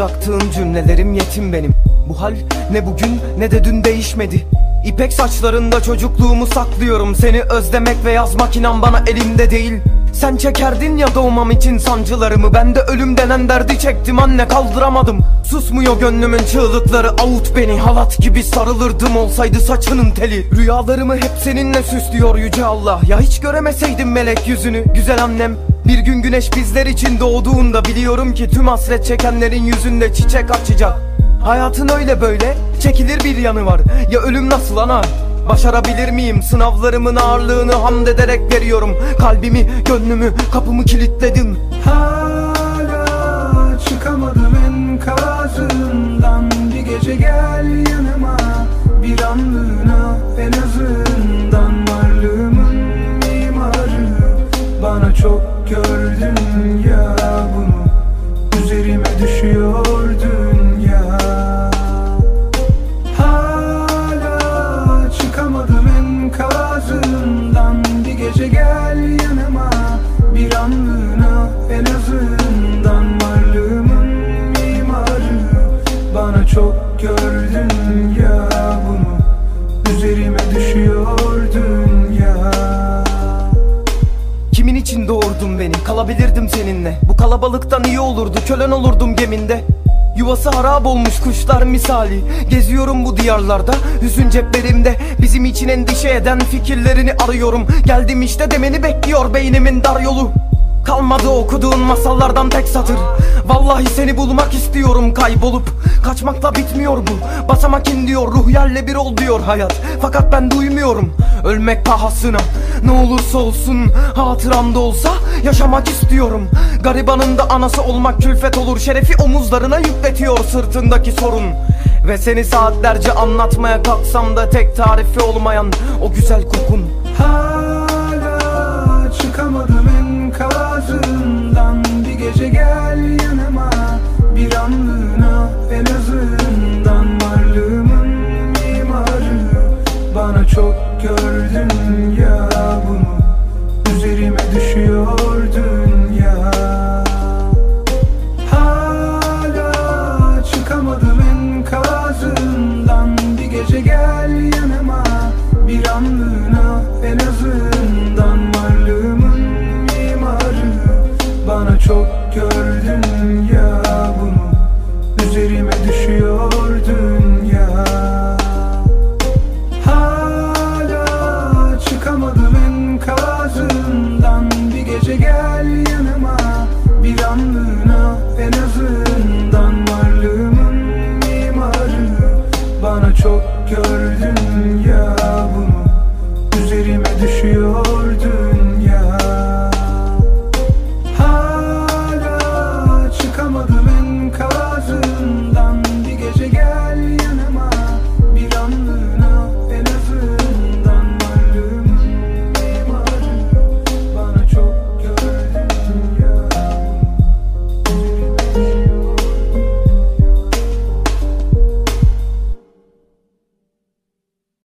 bıraktığın cümlelerim yetim benim. Bu hal ne bugün ne de dün değişmedi. İpek saçlarında çocukluğumu saklıyorum. Seni özlemek ve yazmak inan bana elimde değil. Sen çekerdin ya doğmam için sancılarımı, ben de ölüm denen derdi çektim anne, kaldıramadım. Susmuyor gönlümün çığlıkları, avut beni. Halat gibi sarılırdım olsaydı saçının teli. Rüyalarımı hep seninle süslüyor yüce Allah. Ya hiç göremeseydim melek yüzünü güzel annem. Bir gün güneş bizler için doğduğunda biliyorum ki tüm hasret çekenlerin yüzünde çiçek açacak. Hayatın öyle böyle çekilir bir yanı var. Ya ölüm nasıl ana? Başarabilir miyim? Sınavlarımın ağırlığını hamd ederek veriyorum. Kalbimi, gönlümü, kapımı kilitledim. Hala çıkamadım enkazından. Bir gece gel yanıma, bir anlığına en azından. Varlığımın mimarı, bana çok gördün ya bunu. Üzerime düşüyor dünya. Enkazından bir gece gel yanıma, bir anlığına en azından. Varlığımın mimarı, bana çok gördün ya bunu. Üzerime düşüyor dünya. Kimin için doğurdun beni? Kalabilirdim seninle. Bu kalabalıktan iyi olurdu, kölen olurdum geminde. Yuvası harap olmuş kuşlar misali. Geziyorum bu diyarlarda, hüzün ceplerimde. Bizim için endişe eden fikirlerini arıyorum. Geldim işte demeni bekliyor beynimin dar yolu. Kalmadı okuduğun masallardan tek satır. Vallahi seni bulmak istiyorum kaybolup. Kaçmakla bitmiyor bu, basamak in diyor. Ruh yerle bir ol diyor hayat, fakat ben duymuyorum. Ölmek pahasına, ne olursa olsun hatıramda olsa yaşamak istiyorum. Garibanın da anası olmak külfet olur. Şerefi omuzlarına yükletiyor sırtındaki sorun. Ve seni saatlerce anlatmaya kalksam da tek tarifi olmayan o güzel kokun. Hala çıkamadım enkazından. Bir gece gel